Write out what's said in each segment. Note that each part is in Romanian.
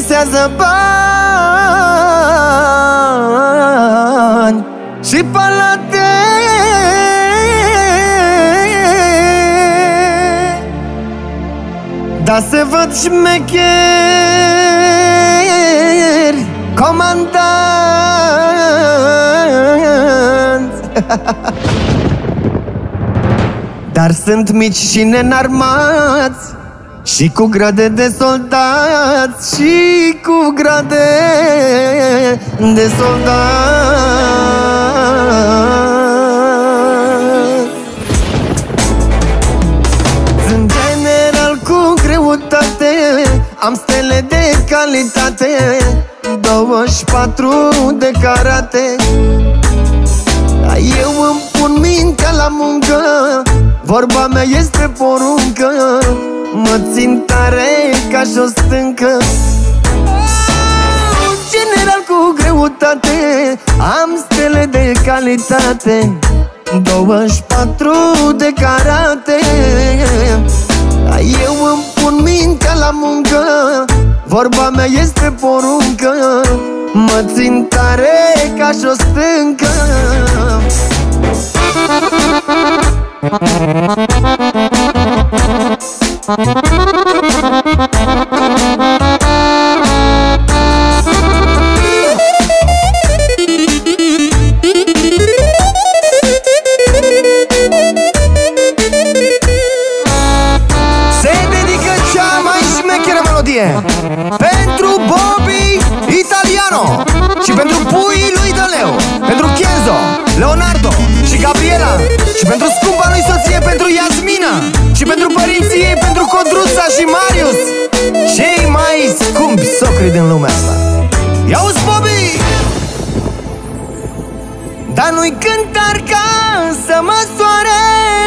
visează bani și palate. Dar se văd șmecheri comandanți dar sunt mici și nenarmați și cu grade de soldați, și cu grade de soldați. Sunt general cu greutate, am stele de calitate, 24 de carate. Eu îmi pun mintea la muncă, vorba mea este poruncă, mă țin tare ca și o stâncă. General cu greutate, am stele de calitate, 24 de carate. Eu îmi pun mintea la muncă, vorba mea este poruncă, mă țin tare ca și o stâncă. Se dedică cea mai șmecheră melodie pentru Bobby Italiano și pentru puii lui Dăleu, pentru Kenzo, Leonardo și Gabriela, și pentru scumpa lui soție, pentru Iasmina, și pentru părinții ei, pentru Codruța și Marius, cei mai scumpi socri din lumea asta. Ia-uzi, Bobby! Dar nu-i cântar ca să măsoare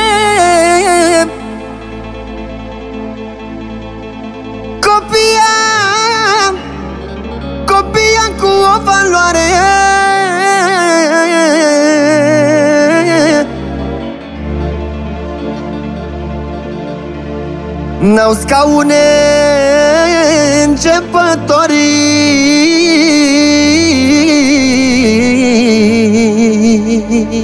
copia cu o valoare. N-au scaune începătorii,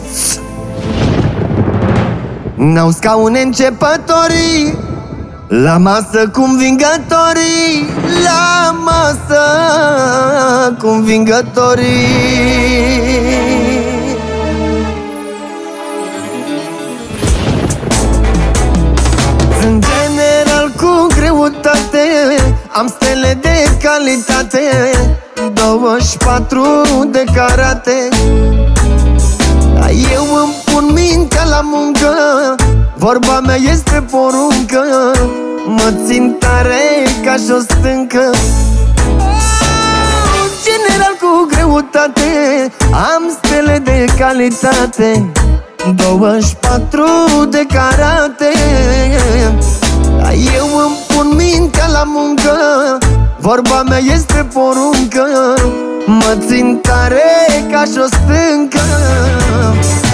n-au scaune începătorii, la masă cu învingătorii, la masă cu învingătorii. Sunt general cu greutate, am stele de calitate, 24 de carate. Eu îmi pun mintea la muncă, vorba mea este poruncă, mă țin tare ca și o stâncă. General cu greutate, am stele de calitate, 24 de carate. Eu îmi pun mintea la muncă, vorba mea este poruncă, mă țin tare ca și o stâncă.